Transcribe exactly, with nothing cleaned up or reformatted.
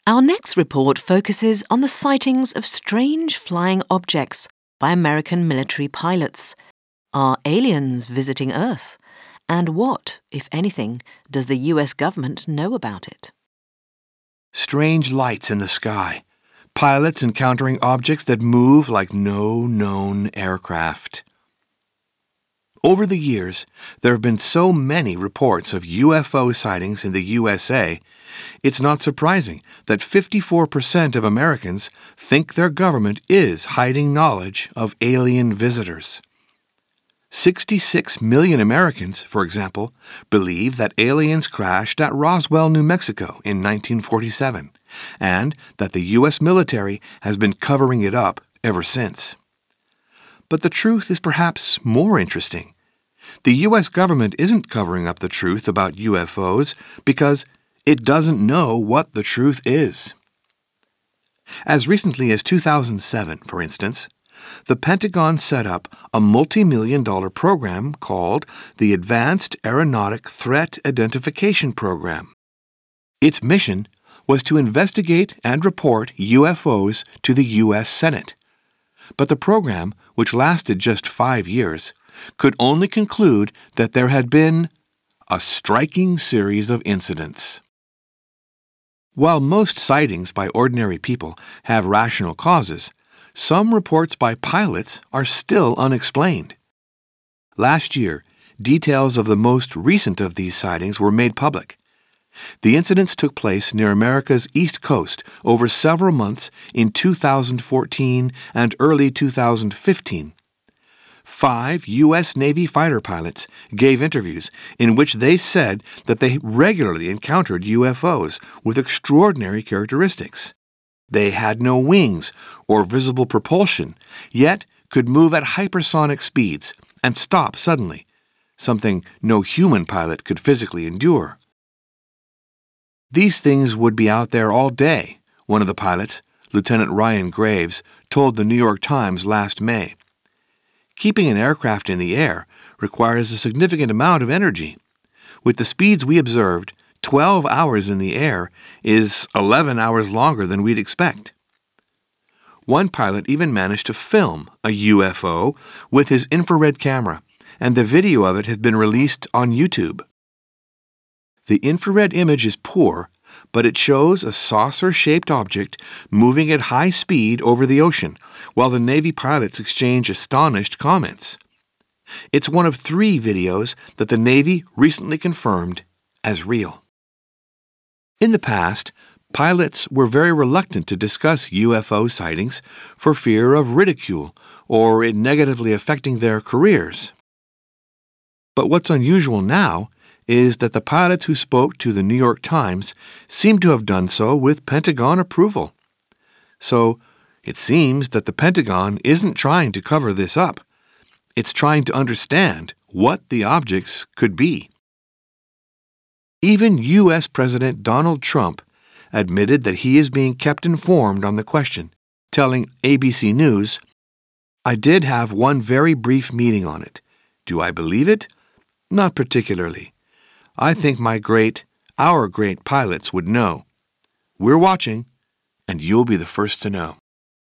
Our next report focuses on the sightings of strange flying objects by American military pilots. Are aliens visiting Earth? And what, if anything, does the U S government know about it? Strange lights in the sky. Pilots encountering objects that move like no known aircraft. Over the years, there have been so many reports of U F O sightings in the U S A, it's not surprising that fifty-four percent of Americans think their government is hiding knowledge of alien visitors. sixty-six million Americans, for example, believe that aliens crashed at Roswell, New Mexico in nineteen forty-seven, and that the U S military has been covering it up ever since. But the truth is perhaps more interesting. The U S government isn't covering up the truth about U F Os because it doesn't know what the truth is. As recently as two thousand seven, for instance, the Pentagon set up a multi-million dollar program called the Advanced Aeronautic Threat Identification Program. Its mission was to investigate and report U F Os to the U S Senate. But the program, which lasted just five years, could only conclude that there had been a striking series of incidents. While most sightings by ordinary people have rational causes, some reports by pilots are still unexplained. Last year, details of the most recent of these sightings were made public. The incidents took place near America's East Coast over several months in two thousand fourteen and early two thousand fifteen. Five U S Navy fighter pilots gave interviews in which they said that they regularly encountered U F Os with extraordinary characteristics. They had no wings or visible propulsion, yet could move at hypersonic speeds and stop suddenly, something no human pilot could physically endure. These things would be out there all day, one of the pilots, Lieutenant Ryan Graves, told the New York Times last May. Keeping an aircraft in the air requires a significant amount of energy. With the speeds we observed, twelve hours in the air is eleven hours longer than we'd expect. One pilot even managed to film a U F O with his infrared camera, and the video of it has been released on YouTube. The infrared image is poor, but it shows a saucer-shaped object moving at high speed over the ocean, while the Navy pilots exchange astonished comments. It's one of three videos that the Navy recently confirmed as real. In the past, pilots were very reluctant to discuss U F O sightings for fear of ridicule or it negatively affecting their careers. But what's unusual now is that the pilots who spoke to the New York Times seem to have done so with Pentagon approval. So, it seems that the Pentagon isn't trying to cover this up. It's trying to understand what the objects could be. Even U S President Donald Trump admitted that he is being kept informed on the question, telling A B C News, "I did have one very brief meeting on it. Do I believe it? Not particularly. I think my great, our great pilots would know. We're watching, and you'll be the first to know."